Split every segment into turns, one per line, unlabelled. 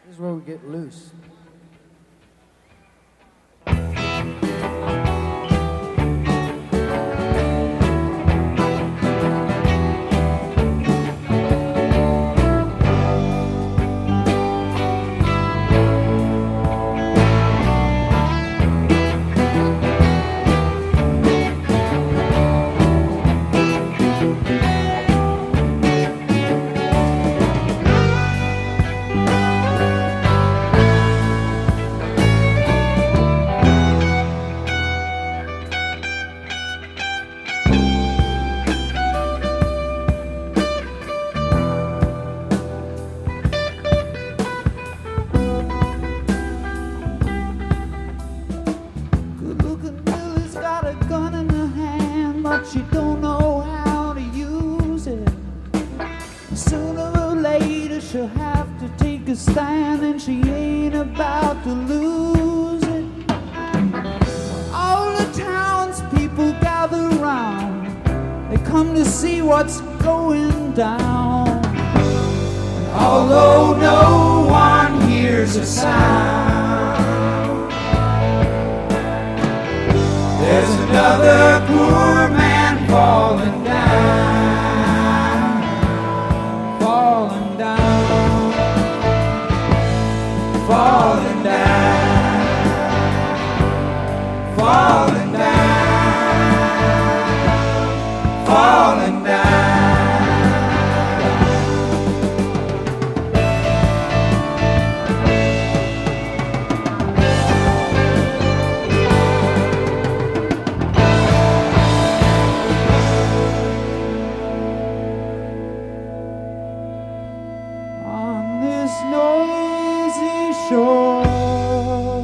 This is where we get loose.
She don't know how to use it. Sooner or later she'll have to take a stand, and she ain't about to lose it. All the townspeople gather round, they come to see what's going down. And although no one hears a sound, there's another poor man falling down, falling down, falling down, falling down, falling down. Noisy shore,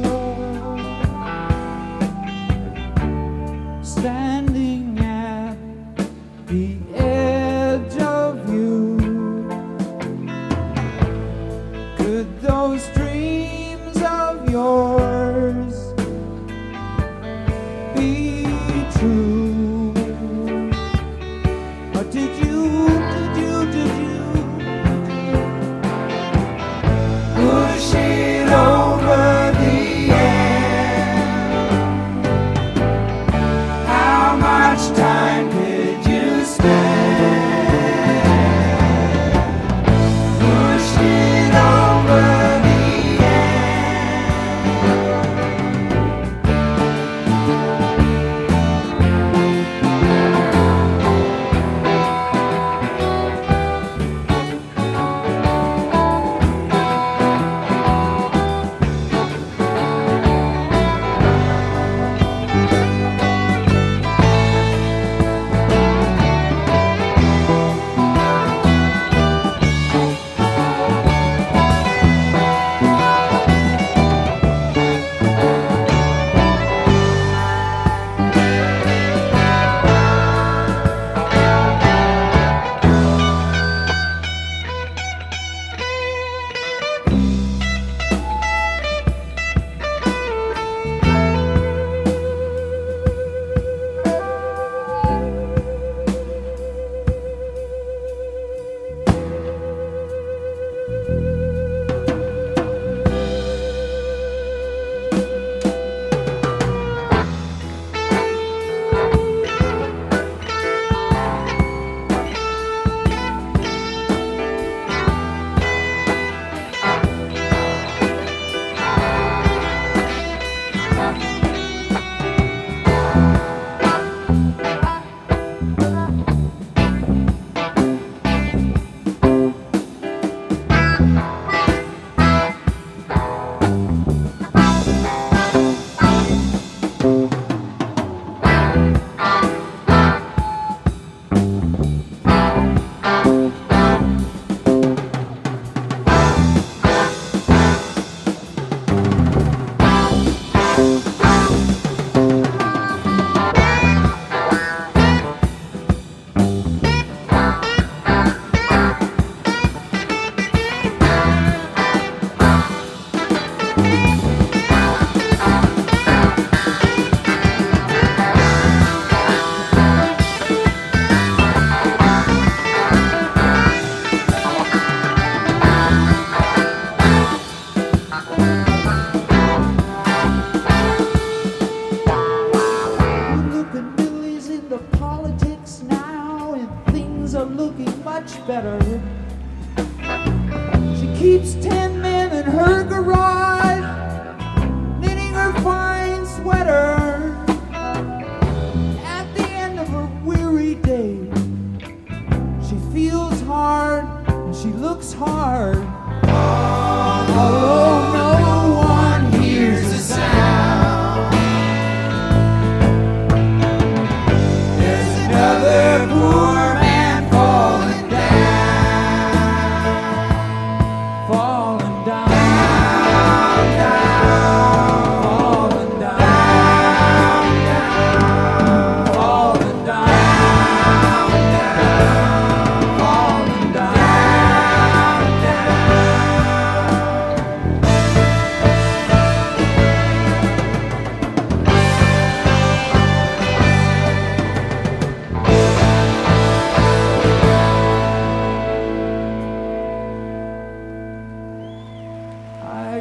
standing at the edge of you, could those dreams of yours be true? Or did you push it over the edge? How much time could you spend? Push it over the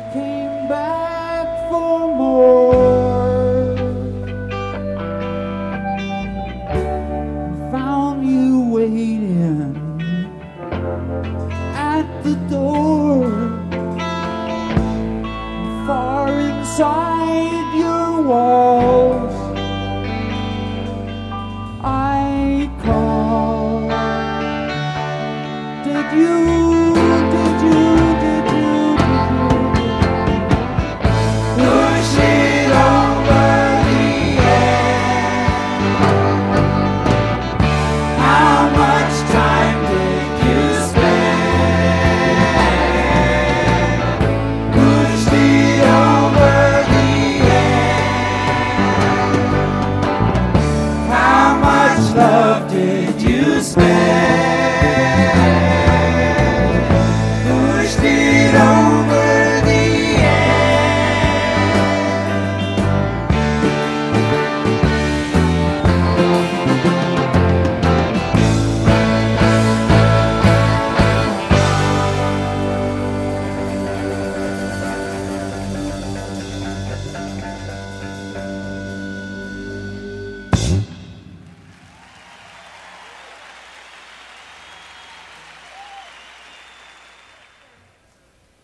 came back for more. Found you waiting at the door, far inside your wall.